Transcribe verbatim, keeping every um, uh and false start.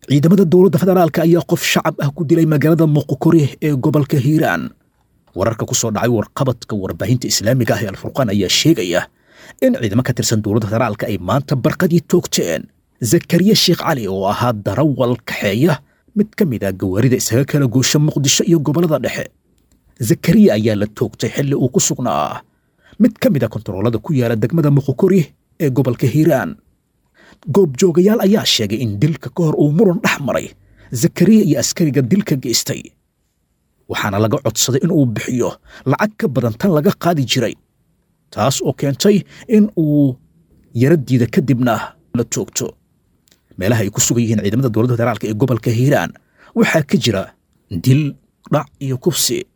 ciidamada dowladda federaalka ayaa qof shacab ah ku dilay magaalada Moqokori ee gobolka Hiiraan. wararka ku soo dhacay warqabadka warbaahinta islaamiga ah ee Al-Furqaan ayaa sheegaya in ciidamo ka tirsan dowladda federaalka ay maanta barqadii toogteen Zakariya Sheekh Cali oo ahaa darawal kaxeeya mid ka mid ah gawaarida isaga kala goosha Muqdisho iyo gobolada dhexe. Zakariya ayaa la toogtay xilli uu ku sugnaa mid ka mid ah kontaroolada ku yaala degmada Moqokori ee gobolka Hiiraan. goob joogayaal ayaa sheegay in dilka ka hor uu muran dhex maray Zakariya iyo askariga dilka geystay, waxaana laga codsaday in uu bixiyo lacag ka badan tan laga qaadi jiray, taas oo keentay in uu yaradiida kadibna la toogto. meelaha ay ku sugan yihiin ciidamada dowladda federaalka ee gobolka Hiiraan waxaa ka jira dil, dhac iyo kufsi.